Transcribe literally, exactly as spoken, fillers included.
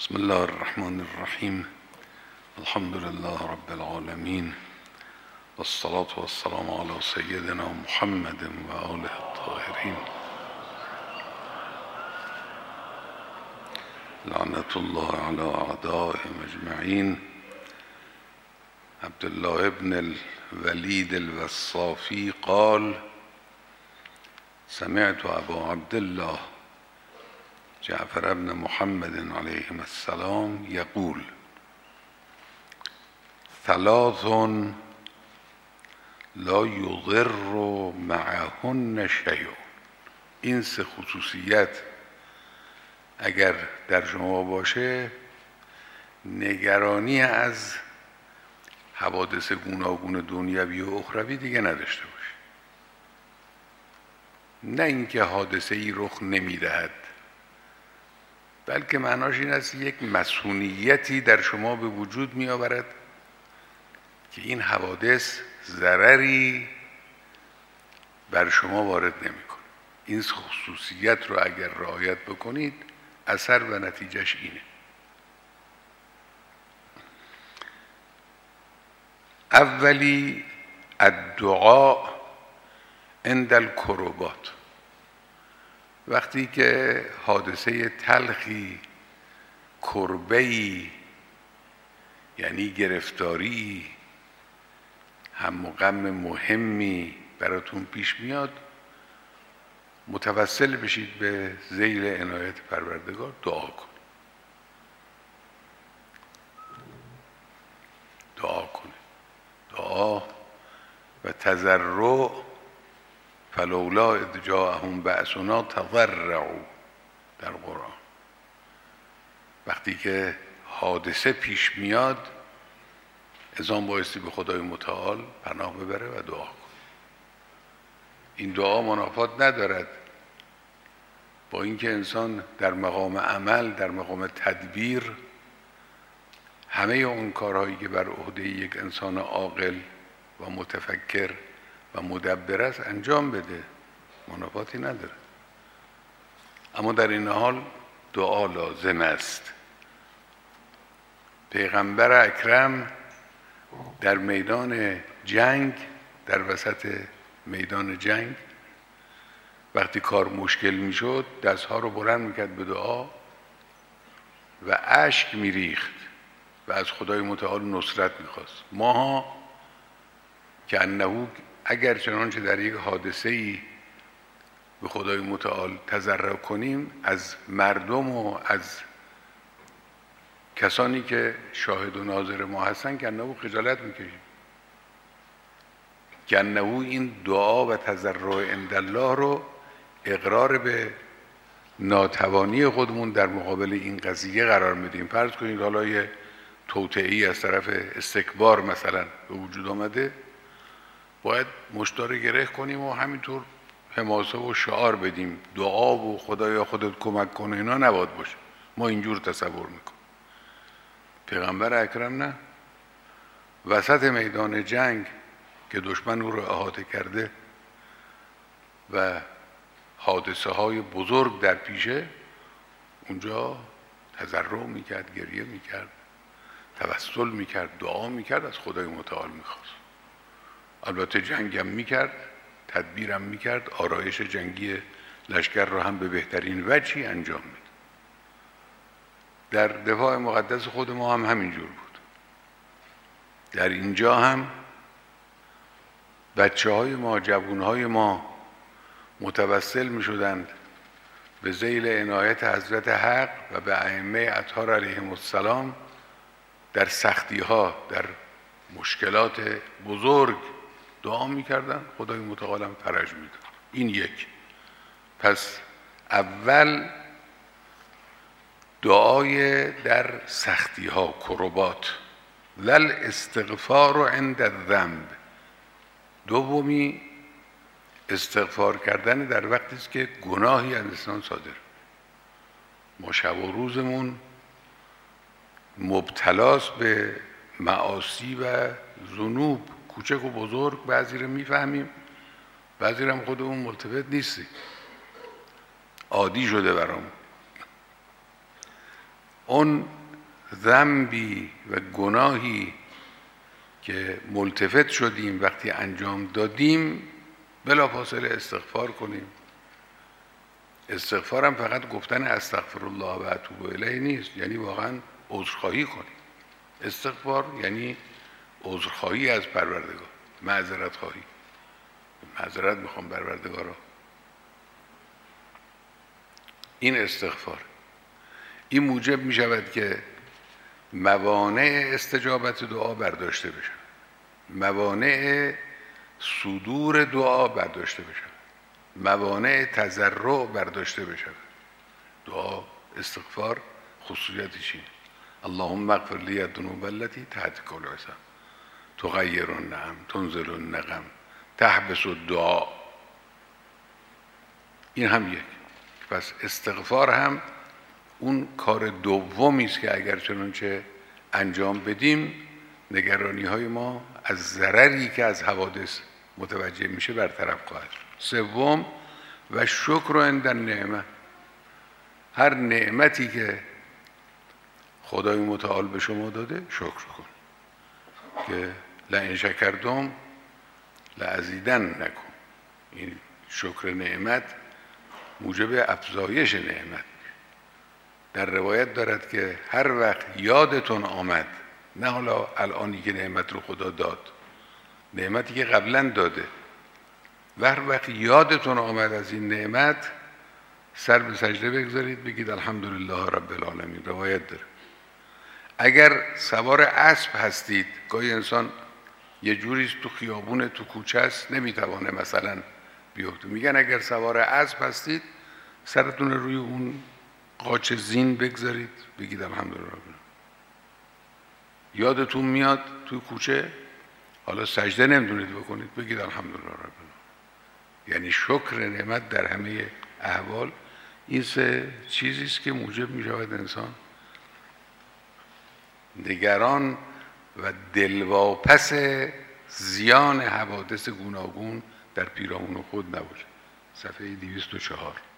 بسم الله الرحمن الرحیم. الحمد لله رب العالمین والصلاة والسلام علی سیدنا محمد و آله الطاهرین. لعنت الله علی اعدائهم اجمعین. عبدالله ابن الولید الوصافی قال: سمعت ابا عبدالله جعفر ابن محمد علیهم السلام یقول: ثلاث لا یضر معهن شیء. این سه خصوصیت اگر در شما باشه، نگرانی از حوادث گوناگون دنیوی و اخروی دیگه نداشته باشه. نه اینکه حادثه ای رخ نمیدهد، بلکه معناش این است یک مسئولیتی در شما به وجود می آورد که این حوادث ضرری بر شما وارد نمیکنه. این خصوصیت رو اگر رعایت بکنید، اثر و نتیجهش اینه. اولی الدعاء عند الکربات. وقتی که حادثه تلخی، کربه‌ای یعنی گرفتاری، هم و غم مهمی براتون پیش میاد، متوسل بشید به ذیل عنایت پروردگار، دعا کن. دعا کنید. دعا و تضرع. فلولا اذ جاءهم بأسنا تضرعوا در قرآن. وقتی که حادثه پیش میاد، انسان بایستی به خدای متعال پناه ببره و دعا کن. این دعا منافات ندارد با اینکه انسان در مقام عمل، در مقام تدبیر، همه اون کارهایی که بر عهده یک انسان عاقل و متفکر و مدبر است انجام بده، منافاتی نداره. اما در این حال دعا لازم است. پیغمبر اکرم در میدان جنگ، در وسط میدان جنگ، وقتی کار مشکل میشد، دستها رو بلند میکرد به دعا و اشک میریخت و از خدای متعال نصرت میخواست. ماها که انه اگر چنانچه در یک حادثه‌ای به خدای متعال تضرع کنیم، از مردم و از کسانی که شاهد و ناظر ما هستن که انه خجالت میکشیم، که انه این دعا و تضرع عند الله رو اقرار به ناتوانی خودمون در مقابل این قضیه قرار میدیم. فرض کنید حالا یه توطئه‌ای از طرف استکبار مثلا به وجود آمده، باید مشتار گره کنیم و همینطور حماسه و شعار بدیم، دعا و خدایا خودت کمک کنه، اینا نباید باشه. ما اینجور تصور میکنیم. پیغمبر اکرم نه، وسط میدان جنگ که دشمن او رو احاطه کرده و حادثه های بزرگ در پیشه، اونجا تضرع میکرد، گریه میکرد، توسل میکرد، دعا میکرد، از خدای متعال میخواست. البته جنگم میکرد، تدبیرم میکرد، آرایش جنگی لشکر را هم به بهترین وجهی انجام میداد. در دفاع مقدس خود ما هم همینجور بود. در اینجا هم بچه های ما، جوون های ما متوسل میشدند به ذیل عنایت حضرت حق و به ائمه اطهار علیهم السلام در سختی ها، در مشکلات بزرگ دعا میکردن، خدای متعال هم فرج میداد. این یک. پس اول دعای در سختی ها، کربات. لل استغفار عند الذنب. دومی استغفار کردن در وقتی است که گناهی از انسان صادر. ما شب و روزمون مبتلاست به معاصی و ذنوب، کوچک و بزرگ. بعضی رو میفهمیم، بعضی رو هم خودمون ملتفت نیستیم، عادی شده برامون. اون ذنبی و گناهی که ملتفت شدیم وقتی انجام دادیم بلافاصله استغفار کنیم. استغفار هم فقط گفتن استغفر الله و اتوب الیه نیست، یعنی واقعا عذرخواهی کنیم. استغفار یعنی عذرخواهی از پروردگار، معذرت خواهی، معذرت میخوام پروردگارا. این استغفار. این موجب میشود که موانع استجابت دعا برداشته بشه، موانع صدور دعا برداشته بشه، موانع تضرع برداشته بشه. دعا استغفار خصوصیتش اینه. اللهم اغفر لی الذنوب التي تحت كل عصام تغیر النعم تنزل النقم تحبس الدعا. این هم یک. پس استغفار هم اون کار دومی است که اگر چنانچه انجام بدیم نگرانی های ما از ضرری که از حوادث متوجه میشه برطرف خواهد. سوم و شکر عند النعمه، هر نعمتی که خدای متعال به شما داده شکر کن که لئن شکرتم لازیدنکم. این شکر نعمت موجب افزایش نعمت. در روایت دارد که هر وقت یادتون آمد، نه حالا الانی که نعمت رو خدا داد، نعمتی که قبلا داده، و هر وقت یادتون آمد از این نعمت سر به سجده بگذارید بگید الحمدلله رب العالمین. روایت داره. اگر سوار اسب هستید، گاهی انسان یه جوریست تو خیابون تو کوچه است نمیتوانه مثلا بیفته، میگن اگر سوار اسب هستید سرتون روی اون قاچ زین بگذارید بگید الحمدلله رب العالمین. یادتون میاد تو کوچه حالا سجده نمیدونید بکنید بگید الحمدلله رب العالمین. یعنی شکر نعمت در همه احوال. این سه چیزی است که موجب میشود انسان نگران و دلواپس زیان حوادث گوناگون در پیرامون خود نباشه. صفحه دویست و چهار.